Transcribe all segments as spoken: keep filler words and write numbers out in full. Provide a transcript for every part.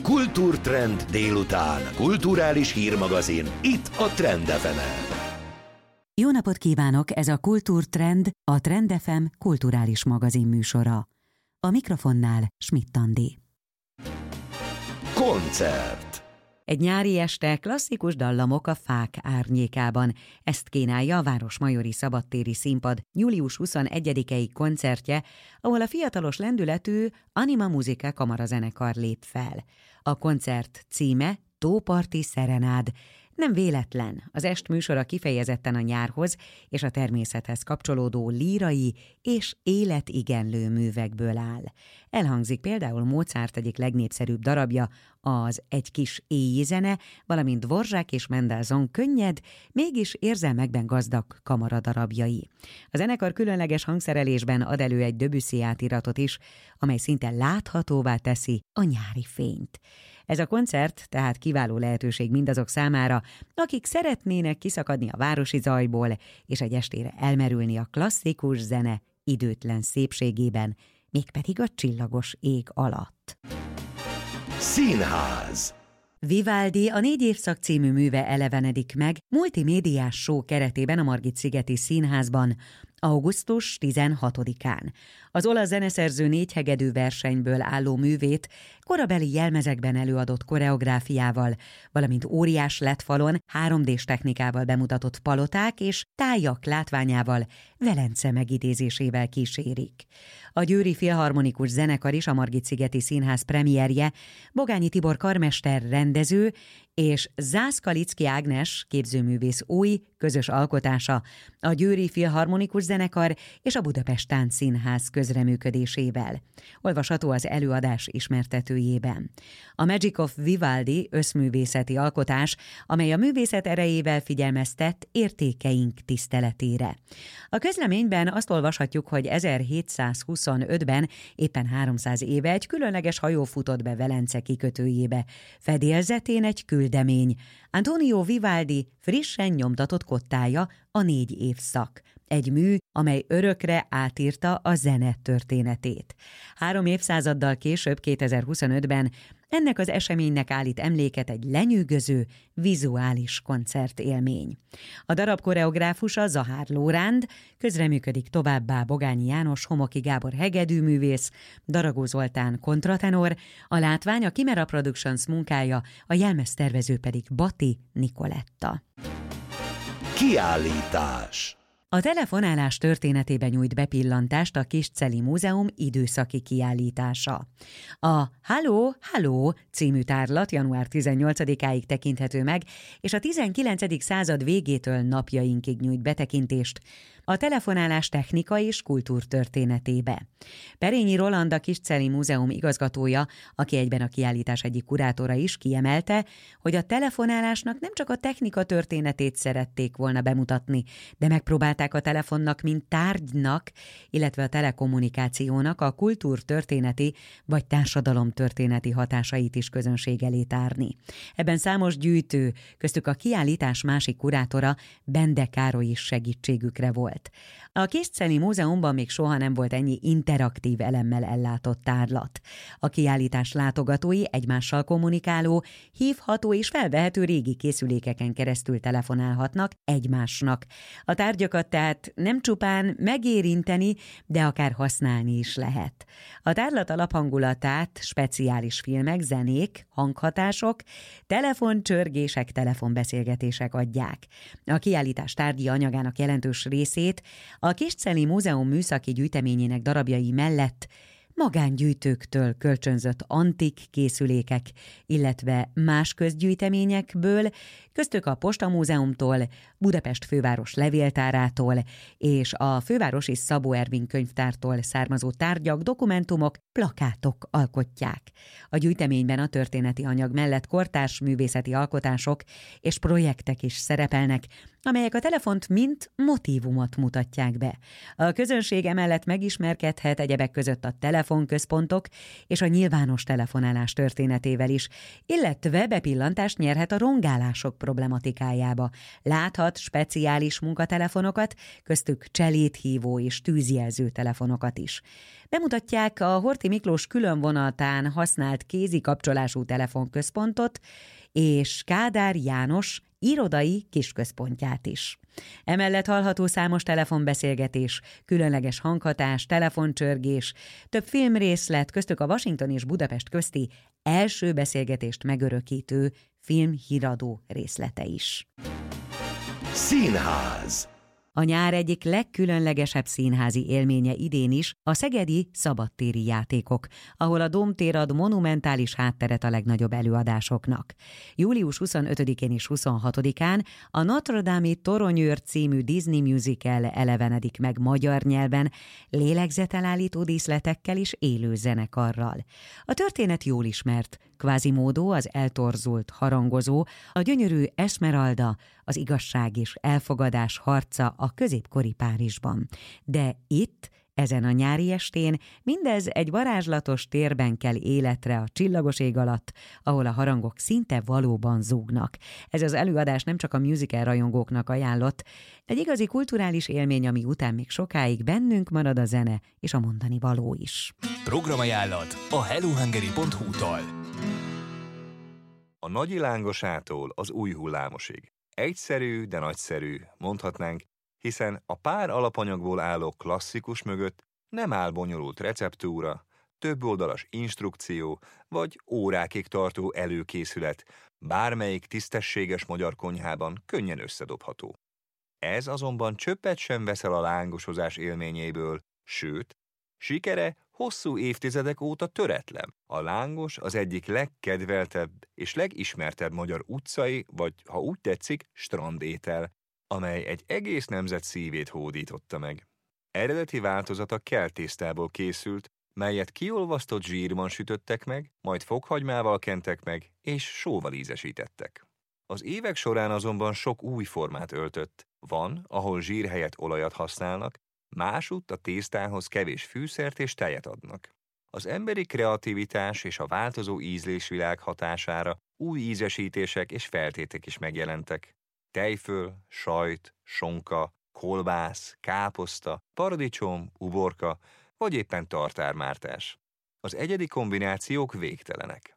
Kultúrtrend délután. Kulturális hírmagazin. Itt a Trend ef emen. Jó napot kívánok, ez a Kultúrtrend, a Trend ef em kulturális magazin műsora. A mikrofonnál Schmidt Andi. Koncert. Egy nyári este klasszikus dallamok a fák árnyékában. Ezt kínálja a Városmajori Szabadtéri Színpad július huszonegyedikei koncertje, ahol a fiatalos lendületű Anima Musica kamarazenekar lép fel. A koncert címe Tóparti Szerenád. Nem véletlen, az est műsora kifejezetten a nyárhoz és a természethez kapcsolódó lírai és életigenlő művekből áll. Elhangzik például Mozart egyik legnépszerűbb darabja, az Egy kis éjjé zene, valamint Dvorzsák és Mendelssohn könnyed, mégis érzelmekben gazdag kamaradarabjai. A zenekar különleges hangszerelésben ad elő egy Debussy átiratot is, amely szinte láthatóvá teszi a nyári fényt. Ez a koncert tehát kiváló lehetőség mindazok számára, akik szeretnének kiszakadni a városi zajból, és egy estére elmerülni a klasszikus zene időtlen szépségében, mégpedig a csillagos ég alatt. Színház. Vivaldi a Négy évszak című műve elevenedik meg multimédiás show keretében a Margit-szigeti Színházban augusztus tizenhatodikán. Az olasz zeneszerző négy hegedű versenyből álló művét korabeli jelmezekben előadott koreográfiával, valamint óriás lettfalon három dés technikával bemutatott paloták és tájak látványával, Velence megidézésével kísérik. A Győri Filharmonikus Zenekar is a Margit-szigeti Színház premierje, Bogányi Tibor karmester rendező és Zászkalicki Ágnes képzőművész új, közös alkotása a Győri Filharmonikus Zenekar és a Budapest Táncszínház közreműködésével. Olvasható az előadás ismertetőjében. A Magic of Vivaldi összművészeti alkotás, amely a művészet erejével figyelmeztet értékeink tiszteletére. A közleményben azt olvashatjuk, hogy ezerhétszázhuszonötben, éppen háromszáz éve egy különleges hajó futott be Velence kikötőjébe. Fedélzetén egy küldemény. Antonio Vivaldi frissen nyomtatott kottája, a Négy évszak. Egy mű, amely örökre átírta a zene történetét. Három évszázaddal később, kétezer-huszonötben ennek az eseménynek állít emléket egy lenyűgöző, vizuális koncertélmény. A darab koreográfusa Zahár Lóránd, közreműködik továbbá Bogányi János, Homoki Gábor hegedűművész, Daragó Zoltán kontratenor, a látvány a Kimera Productions munkája, a jelmeztervező pedig Bati Nikoletta. Kiállítás. A telefonálás történetében nyújt bepillantást a Kisceli Múzeum időszaki kiállítása. A Halló, Halló című tárlat január tizennyolcadikáig tekinthető meg, és a tizenkilencedik század végétől napjainkig nyújt betekintést a telefonálás technika és kultúrtörténetébe. Perényi Roland, a Kisceli Múzeum igazgatója, aki egyben a kiállítás egyik kurátora is, kiemelte, hogy a telefonálásnak nem csak a technika történetét szerették volna bemutatni, de megpróbálták a telefonnak, mint tárgynak, illetve a telekommunikációnak a kultúrtörténeti vagy társadalomtörténeti hatásait is közönség elé tárni. Ebben számos gyűjtő, köztük a kiállítás másik kurátora, Bende Károly is segítségükre volt. A Kisceli Múzeumban még soha nem volt ennyi interaktív elemmel ellátott tárlat. A kiállítás látogatói egymással kommunikáló, hívható és felvehető régi készülékeken keresztül telefonálhatnak egymásnak. A tárgyakat tehát nem csupán megérinteni, de akár használni is lehet. A tárlat alaphangulatát speciális filmek, zenék, hanghatások, telefoncsörgések, telefonbeszélgetések adják. A kiállítás tárgyi anyagának jelentős részét a Kisceli Múzeum műszaki gyűjteményének darabjai mellett magángyűjtőktől kölcsönzött antik készülékek, illetve más közgyűjteményekből, köztük a Postamúzeumtól, Budapest főváros levéltárától és a fővárosi Szabó Ervin könyvtártól származó tárgyak, dokumentumok, plakátok alkotják. A gyűjteményben a történeti anyag mellett kortárs művészeti alkotások és projektek is szerepelnek, amelyek a telefont mint motívumot mutatják be. A közönség emellett megismerkedhet egyebek között a telefon telefonközpontok és a nyilvános telefonálás történetével is, illetve bepillantást nyerhet a rongálások problematikájába. Láthat speciális munkatelefonokat, köztük cselédhívó és tűzjelző telefonokat is. Bemutatják a Horthy Miklós különvonatán használt kézi kapcsolású telefonközpontot és Kádár János irodai kisközpontját is. Emellett hallható számos telefonbeszélgetés, különleges hanghatás, telefoncsörgés, több filmrészlet, köztük a Washington és Budapest közti első beszélgetést megörökítő filmhíradó részlete is. Színház. A nyár egyik legkülönlegesebb színházi élménye idén is a szegedi szabadtéri játékok, ahol a Dómtér ad monumentális hátteret a legnagyobb előadásoknak. július huszonötödikén és huszonhatodikán a Notre Dame-i Toronyőr című Disney musical elevenedik meg magyar nyelven, lélegzetelállító díszletekkel és élő zenekarral. A történet jól ismert, Quasimodo, az eltorzult harangozó, a gyönyörű Esmeralda, az igazság és elfogadás harca a középkori Párizsban. De itt, ezen a nyári estén mindez egy varázslatos térben kell életre a csillagos ég alatt, ahol a harangok szinte valóban zúgnak. Ez az előadás nem csak a musical rajongóknak ajánlott, egy igazi kulturális élmény, ami után még sokáig bennünk marad a zene és a mondani való is. Programajánlat a hellohungary pont hu-tól. A Nagyi Lángosától az Új Hullámosig. Egyszerű, de nagyszerű, mondhatnánk, hiszen a pár alapanyagból álló klasszikus mögött nem áll bonyolult receptúra, több oldalas instrukció vagy órákig tartó előkészület, bármelyik tisztességes magyar konyhában könnyen összedobható. Ez azonban csöppet sem veszel a lángosozás élményéből, sőt, sikere hosszú évtizedek óta töretlen. A lángos az egyik legkedveltebb és legismertebb magyar utcai, vagy ha úgy tetszik, strandétel, amely egy egész nemzet szívét hódította meg. Eredeti változata keltésztából készült, melyet kiolvasztott zsírban sütöttek meg, majd fokhagymával kentek meg, és sóval ízesítettek. Az évek során azonban sok új formát öltött. Van, ahol zsír helyett olajat használnak, másutt a tésztához kevés fűszert és tejet adnak. Az emberi kreativitás és a változó ízlésvilág hatására új ízesítések és feltétek is megjelentek. Tejföl, sajt, sonka, kolbász, káposzta, paradicsom, uborka, vagy éppen tartármártás. Az egyedi kombinációk végtelenek.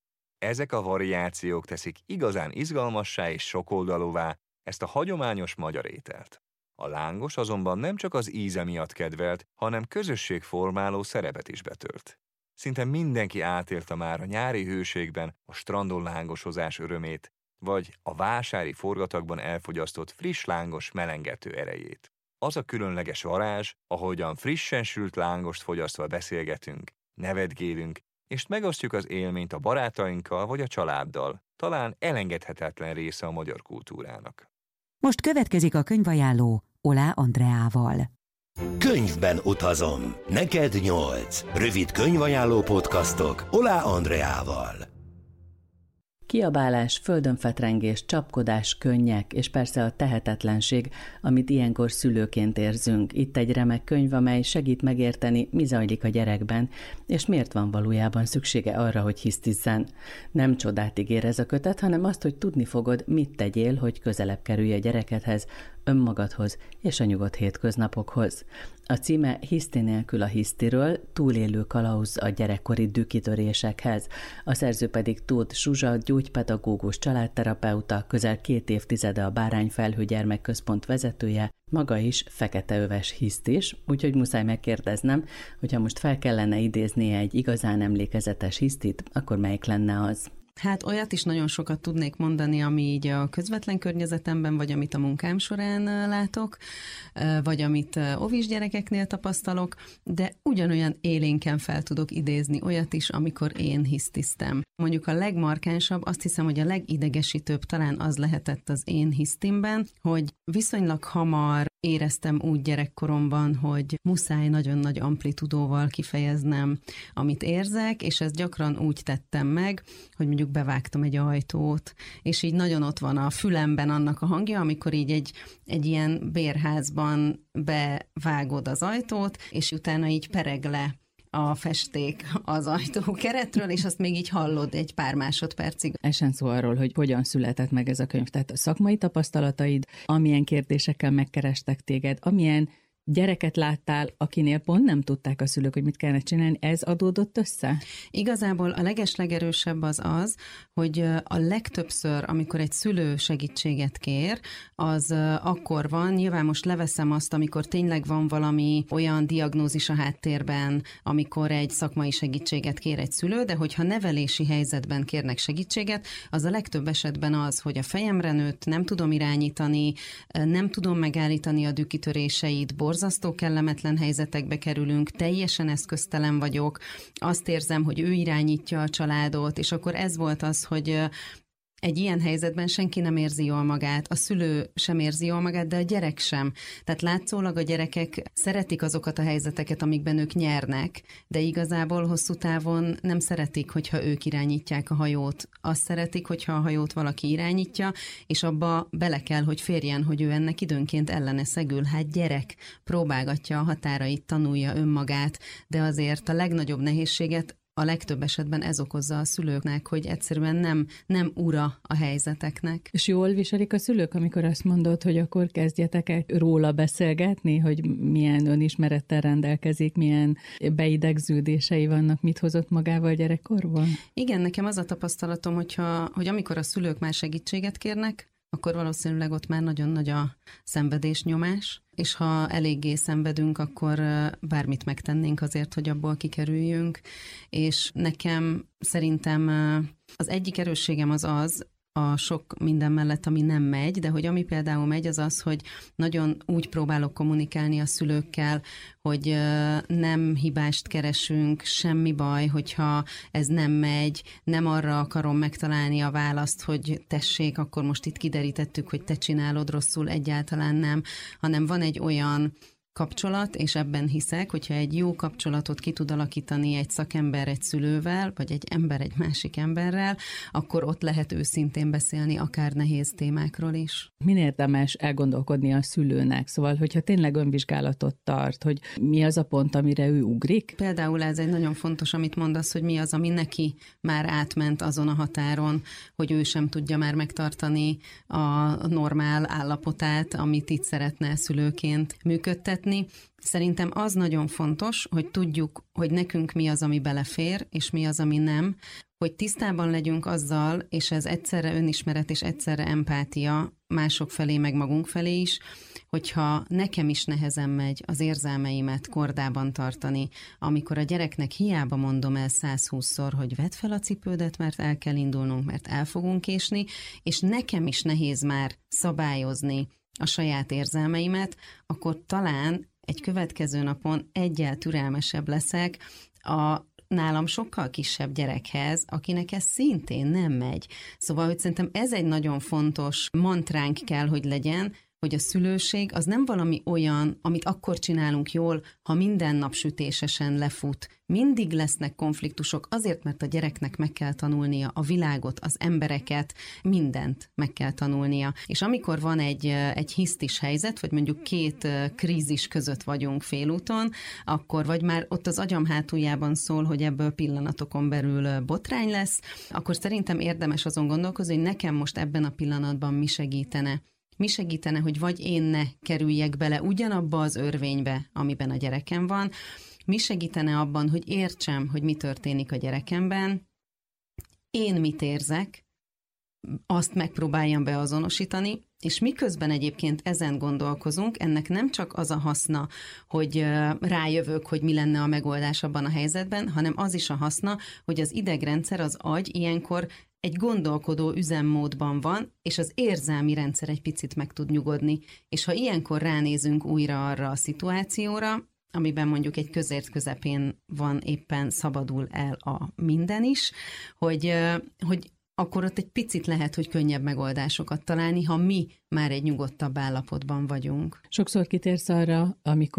Ezek a variációk teszik igazán izgalmassá és sokoldalúvá ezt a hagyományos magyar ételt. A lángos azonban nem csak az íze miatt kedvelt, hanem közösségformáló szerepet is betölt. Szinte mindenki átélte már a nyári hőségben a strandon lángosozás örömét, vagy a vásári forgatagban elfogyasztott friss lángos melengető erejét. Az a különleges varázs, ahogyan frissen sült lángost fogyasztva beszélgetünk, nevetgélünk, és megosztjuk az élményt a barátainkkal vagy a családdal, talán elengedhetetlen része a magyar kultúrának. Most következik a könyvajánló Oláh Andreával. Könyvben utazom. Neked nyolc. Rövid könyvajánló podcastok Oláh Andreával. Kiabálás, földönfetrengés, csapkodás, könnyek, és persze a tehetetlenség, amit ilyenkor szülőként érzünk. Itt egy remek könyv, amely segít megérteni, mi zajlik a gyerekben, és miért van valójában szüksége arra, hogy hisztizzen. Nem csodát ígér ez a kötet, hanem azt, hogy tudni fogod, mit tegyél, hogy közelebb kerülj a gyerekedhez, önmagadhoz és a nyugodt hétköznapokhoz. A címe Hiszti nélkül a hisztiről, túlélő kalauz a gyerekkori dühkitörésekhez. A szerző pedig Tóth Zsuzsa, gyógypedagógus, családterapeuta, közel két évtizede a Bárányfelhő Gyermekközpont vezetője, maga is feketeöves hisztis, úgyhogy muszáj megkérdeznem, hogyha most fel kellene idéznie egy igazán emlékezetes hisztit, akkor melyik lenne az? Hát olyat is nagyon sokat tudnék mondani, ami így a közvetlen környezetemben, vagy amit a munkám során látok, vagy amit óvis gyerekeknél tapasztalok, de ugyanolyan élénken fel tudok idézni olyat is, amikor én hisztiztem. Mondjuk a legmarkánsabb, azt hiszem, hogy a legidegesítőbb talán az lehetett az én hisztimben, hogy viszonylag hamar éreztem úgy gyerekkoromban, hogy muszáj nagyon nagy amplitudóval kifejeznem, amit érzek, és ezt gyakran úgy tettem meg, hogy mondjuk bevágtam egy ajtót, és így nagyon ott van a fülemben annak a hangja, amikor így egy, egy ilyen bérházban bevágod az ajtót, és utána így pereg le a festék az ajtókeretről, és azt még így hallod egy pár másodpercig. Esen szó arról, hogy hogyan született meg ez a könyv. Tehát a szakmai tapasztalataid, amilyen kérdésekkel megkerestek téged, amilyen gyereket láttál, akinél pont nem tudták a szülők, hogy mit kellene csinálni, ez adódott össze? Igazából a legeslegerősebb az az, hogy a legtöbbször, amikor egy szülő segítséget kér, az akkor van, nyilván most leveszem azt, amikor tényleg van valami olyan diagnózis a háttérben, amikor egy szakmai segítséget kér egy szülő, de hogyha nevelési helyzetben kérnek segítséget, az a legtöbb esetben az, hogy a fejemre nőtt, nem tudom irányítani, nem tudom megállítani a dühkitöréseit, borzasztó kellemetlen helyzetekbe kerülünk, teljesen eszköztelen vagyok, azt érzem, hogy ő irányítja a családot, és akkor ez volt az, hogy egy ilyen helyzetben senki nem érzi jól magát, a szülő sem érzi jól magát, de a gyerek sem. Tehát látszólag a gyerekek szeretik azokat a helyzeteket, amikben ők nyernek, de igazából hosszú távon nem szeretik, hogyha ők irányítják a hajót. Azt szeretik, hogyha a hajót valaki irányítja, és abba bele kell, hogy férjen, hogy ő ennek időnként ellene szegül. Hát gyerek próbálgatja a határait, tanulja önmagát, de azért a legnagyobb nehézséget a legtöbb esetben ez okozza a szülőknek, hogy egyszerűen nem, nem ura a helyzeteknek. És jól viselik a szülők, amikor azt mondod, hogy akkor kezdjetek el róla beszélgetni, hogy milyen önismerettel rendelkezik, milyen beidegződései vannak, mit hozott magával gyerekkorban? Igen, nekem az a tapasztalatom, hogyha, hogy amikor a szülők már segítséget kérnek, akkor valószínűleg ott már nagyon nagy a szenvedésnyomás, és ha eléggé szenvedünk, akkor bármit megtennénk azért, hogy abból kikerüljünk, és nekem szerintem az egyik erősségem az az, a sok minden mellett, ami nem megy, de hogy ami például megy, az az, hogy nagyon úgy próbálok kommunikálni a szülőkkel, hogy nem hibást keresünk, semmi baj, hogyha ez nem megy, nem arra akarom megtalálni a választ, hogy tessék, akkor most itt kiderítettük, hogy te csinálod rosszul, egyáltalán nem, hanem van egy olyan kapcsolat, és ebben hiszek, hogyha egy jó kapcsolatot ki tud alakítani egy szakember egy szülővel, vagy egy ember egy másik emberrel, akkor ott lehet őszintén beszélni akár nehéz témákról is. Min érdemes elgondolkodni a szülőnek? Szóval, hogyha tényleg önvizsgálatot tart, hogy mi az a pont, amire ő ugrik? Például ez egy nagyon fontos, amit mondasz, hogy mi az, ami neki már átment azon a határon, hogy ő sem tudja már megtartani a normál állapotát, amit itt szeretne szülőként működtetni. Szerintem az nagyon fontos, hogy tudjuk, hogy nekünk mi az, ami belefér, és mi az, ami nem, hogy tisztában legyünk azzal, és ez egyszerre önismeret és egyszerre empátia mások felé, meg magunk felé is, hogyha nekem is nehezen megy az érzelmeimet kordában tartani, amikor a gyereknek hiába mondom el százhúszszor, hogy vedd fel a cipődet, mert el kell indulnunk, mert el fogunk késni, és nekem is nehéz már szabályozni a saját érzelmeimet, akkor talán egy következő napon egyel türelmesebb leszek a nálam sokkal kisebb gyerekhez, akinek ez szintén nem megy. Szóval, hogy szerintem ez egy nagyon fontos mantránk kell, hogy legyen, hogy a szülőség az nem valami olyan, amit akkor csinálunk jól, ha minden nap sütésesen lefut. Mindig lesznek konfliktusok, azért, mert a gyereknek meg kell tanulnia a világot, az embereket, mindent meg kell tanulnia. És amikor van egy, egy hisztis helyzet, vagy mondjuk két krízis között vagyunk félúton, akkor vagy már ott az agyam hátuljában szól, hogy ebből pillanatokon belül botrány lesz, akkor szerintem érdemes azon gondolkozni, hogy nekem most ebben a pillanatban mi segítene. Mi segítene, hogy vagy én ne kerüljek bele ugyanabba az örvénybe, amiben a gyerekem van, mi segítene abban, hogy értsem, hogy mi történik a gyerekemben, én mit érzek, azt megpróbáljam beazonosítani, és miközben egyébként ezen gondolkozunk, ennek nem csak az a haszna, hogy rájövök, hogy mi lenne a megoldás abban a helyzetben, hanem az is a haszna, hogy az idegrendszer, az agy ilyenkor egy gondolkodó üzemmódban van, és az érzelmi rendszer egy picit meg tud nyugodni. És ha ilyenkor ránézünk újra arra a szituációra, amiben mondjuk egy közért közepén van, éppen szabadul el a minden is, hogy, hogy akkor ott egy picit lehet, hogy könnyebb megoldásokat találni, ha mi már egy nyugodtabb állapotban vagyunk. Sokszor kitérsz arra, amikor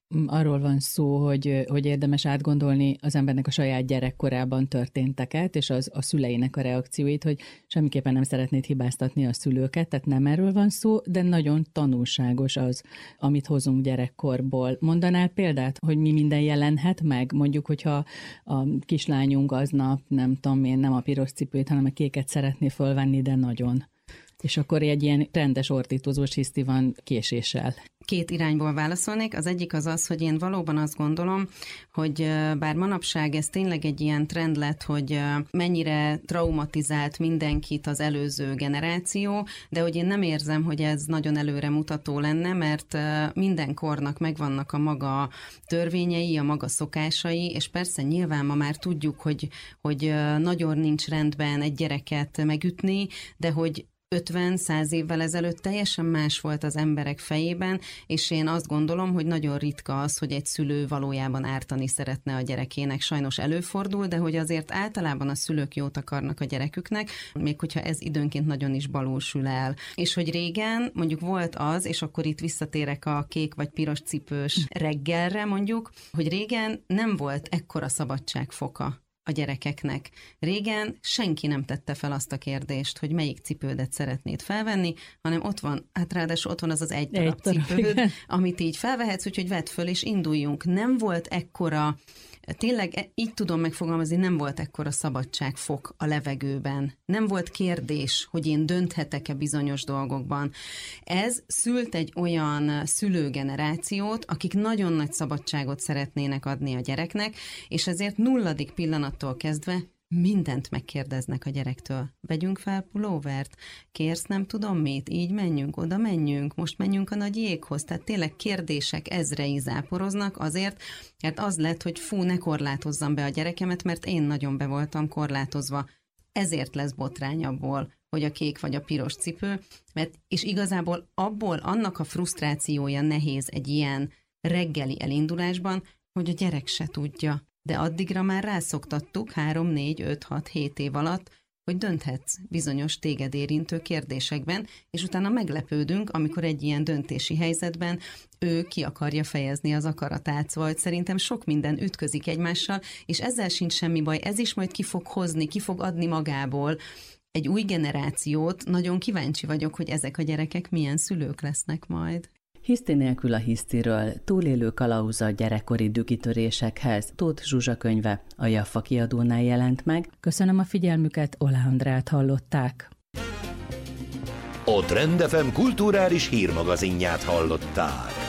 arról van szó, hogy, hogy érdemes átgondolni az embernek a saját gyerekkorában történteket, és az a szüleinek a reakcióit, hogy semmiképpen nem szeretnéd hibáztatni a szülőket, tehát nem erről van szó, de nagyon tanulságos az, amit hozunk gyerekkorból. Mondanál példát, hogy mi minden jelenhet meg? Mondjuk, hogyha a kislányunk aznap, nem tudom én, nem a piros cipőt, hanem a kéket szeretné fölvenni, de nagyon. És akkor egy ilyen rendes ordítozós hiszti van késéssel. Két irányból válaszolnék. Az egyik az az, hogy én valóban azt gondolom, hogy bár manapság ez tényleg egy ilyen trend lett, hogy mennyire traumatizált mindenkit az előző generáció, de hogy én nem érzem, hogy ez nagyon előremutató lenne, mert minden kornak megvannak a maga törvényei, a maga szokásai, és persze nyilván ma már tudjuk, hogy, hogy nagyon nincs rendben egy gyereket megütni, de hogy ötven-száz évvel ezelőtt teljesen más volt az emberek fejében, és én azt gondolom, hogy nagyon ritka az, hogy egy szülő valójában ártani szeretne a gyerekének. Sajnos előfordul, de hogy azért általában a szülők jót akarnak a gyereküknek, még hogyha ez időnként nagyon is balul sül el. És hogy régen mondjuk volt az, és akkor itt visszatérek a kék vagy piros cipős reggelre mondjuk, hogy régen nem volt ekkora szabadságfoka a gyerekeknek. Régen senki nem tette fel azt a kérdést, hogy melyik cipődet szeretnéd felvenni, hanem ott van, hát ráadásul ott van az az egy darab egy cipőd, darab, amit így felvehetsz, úgyhogy vedd föl és induljunk. Nem volt ekkora, tényleg így tudom megfogalmazni, nem volt ekkora szabadságfok a levegőben. Nem volt kérdés, hogy én dönthetek-e bizonyos dolgokban. Ez szült egy olyan szülőgenerációt, akik nagyon nagy szabadságot szeretnének adni a gyereknek, és ezért nulladik pillanattól kezdve mindent megkérdeznek a gyerektől. Vegyünk fel pulóvert, kérsz nem tudom mit, így menjünk, oda menjünk, most menjünk a nagy jéghoz. Tehát tényleg kérdések ezrei záporoznak azért, mert az lett, hogy fú, ne korlátozzam be a gyerekemet, mert én nagyon be voltam korlátozva. Ezért lesz botrány abból, hogy a kék vagy a piros cipő, mert és igazából abból annak a frusztrációja nehéz egy ilyen reggeli elindulásban, hogy a gyerek se tudja. De addigra már rászoktattuk három, négy, öt, hat, hét év alatt, hogy dönthetsz bizonyos téged érintő kérdésekben, és utána meglepődünk, amikor egy ilyen döntési helyzetben ő ki akarja fejezni az akaratát. Szóval szerintem sok minden ütközik egymással, és ezzel sincs semmi baj, ez is majd ki fog hozni, ki fog adni magából egy új generációt. Nagyon kíváncsi vagyok, hogy ezek a gyerekek milyen szülők lesznek majd. Hiszti nélkül a hisztiről, túlélő kalauza gyerekkori dükitörésekhez. Tóth Zsuzsa könyve a Jaffa kiadónál jelent meg. Köszönöm a figyelmüket, Oláh Andrát hallották. A Trend ef em kulturális hírmagazinját hallották.